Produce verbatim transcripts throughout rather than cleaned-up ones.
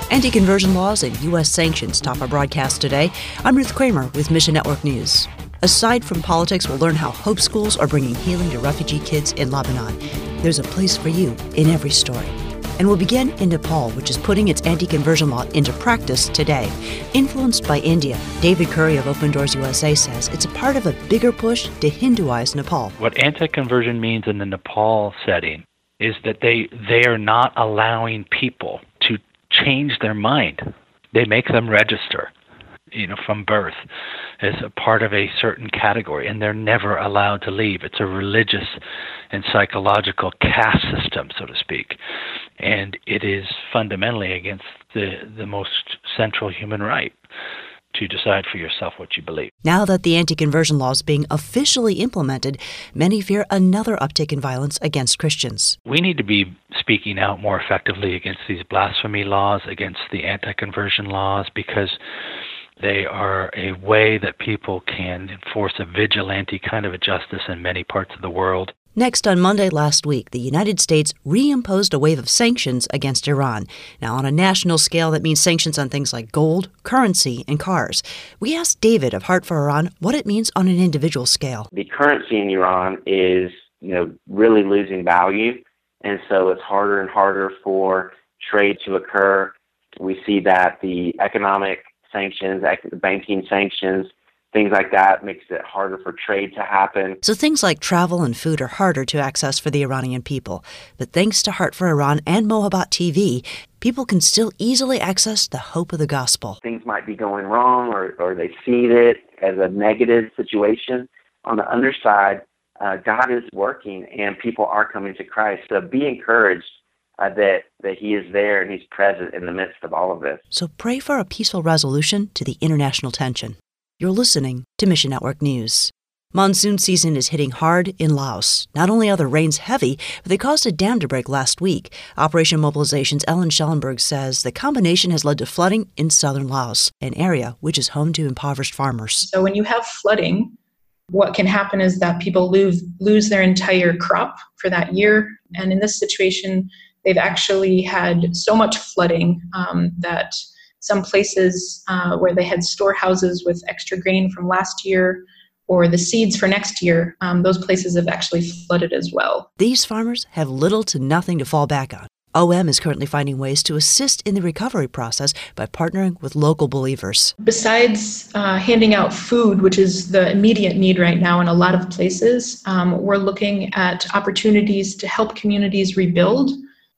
Anti-conversion laws and U S sanctions top our broadcast today. I'm Ruth Kramer with Mission Network News. Aside from politics, we'll learn how Hope Schools are bringing healing to refugee kids in Lebanon. There's a place for you in every story. And we'll begin in Nepal, which is putting its anti-conversion law into practice today. Influenced by India, David Curry of Open Doors U S A says it's a part of a bigger push to Hinduize Nepal. What anti-conversion means in the Nepal setting is that they they are not allowing people to change their mind. They make them register, you know, from birth as a part of a certain category, and they're never allowed to leave. It's a religious and psychological caste system, so to speak, and it is fundamentally against the, the most central human right to decide for yourself what you believe. Now that the anti-conversion law is being officially implemented, many fear another uptick in violence against Christians. We need to be speaking out more effectively against these blasphemy laws, against the anti-conversion laws, because they are a way that people can enforce a vigilante kind of a justice in many parts of the world. Next, on Monday last week, the United States reimposed a wave of sanctions against Iran. Now, on a national scale, that means sanctions on things like gold, currency, and cars. We asked David of Heart for Iran what it means on an individual scale. The currency in Iran is, you know, really losing value, and so it's harder and harder for trade to occur. We see that the economic sanctions, the banking sanctions, things like that makes it harder for trade to happen. So things like travel and food are harder to access for the Iranian people. But thanks to Heart for Iran and Mohabbat T V, people can still easily access the hope of the gospel. Things might be going wrong, or, or they see it as a negative situation. On the underside, uh, God is working and people are coming to Christ. So be encouraged Uh, that, that he is there and he's present in the midst of all of this. So pray for a peaceful resolution to the international tension. You're listening to Mission Network News. Monsoon season is hitting hard in Laos. Not only are the rains heavy, but they caused a dam to break last week. Operation Mobilization's Ellen Schellenberg says the combination has led to flooding in southern Laos, an area which is home to impoverished farmers. So when you have flooding, what can happen is that people lose, lose their entire crop for that year. And in this situation, they've actually had so much flooding um, that some places uh, where they had storehouses with extra grain from last year or the seeds for next year, um, those places have actually flooded as well. These farmers have little to nothing to fall back on. O M is currently finding ways to assist in the recovery process by partnering with local believers. Besides uh, handing out food, which is the immediate need right now in a lot of places, um, we're looking at opportunities to help communities rebuild.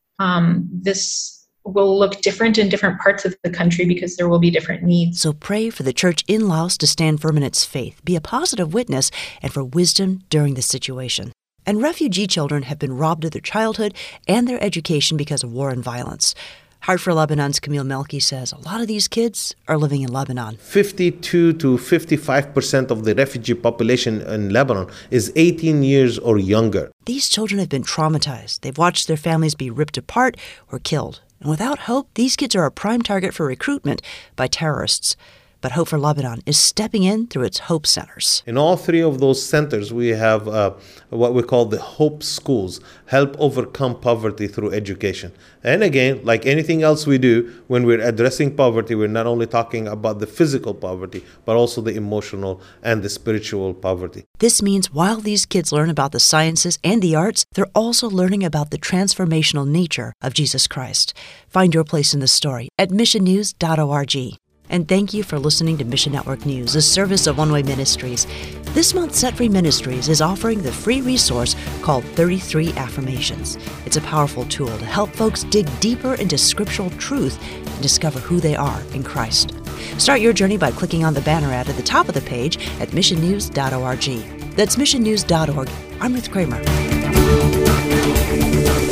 Um, this will look different in different parts of the country because there will be different needs. So pray for the church in Laos to stand firm in its faith, be a positive witness, and for wisdom during this situation. And refugee children have been robbed of their childhood and their education because of war and violence. Heart for Lebanon's Camille Melki says a lot of these kids are living in Lebanon. fifty-two to fifty-five percent of the refugee population in Lebanon is eighteen years or younger. These children have been traumatized. They've watched their families be ripped apart or killed. And without hope, these kids are a prime target for recruitment by terrorists. But Hope for Lebanon is stepping in through its Hope Centers. In all three of those centers, we have uh, what we call the Hope Schools, help overcome poverty through education. And again, like anything else we do, when we're addressing poverty, we're not only talking about the physical poverty, but also the emotional and the spiritual poverty. This means while these kids learn about the sciences and the arts, they're also learning about the transformational nature of Jesus Christ. Find your place in the story at mission news dot org. And thank you for listening to Mission Network News, a service of One Way Ministries. This month, Set Free Ministries is offering the free resource called thirty-three Affirmations. It's a powerful tool to help folks dig deeper into scriptural truth and discover who they are in Christ. Start your journey by clicking on the banner ad at the top of the page at mission news dot org. That's mission news dot org. I'm Ruth Kramer.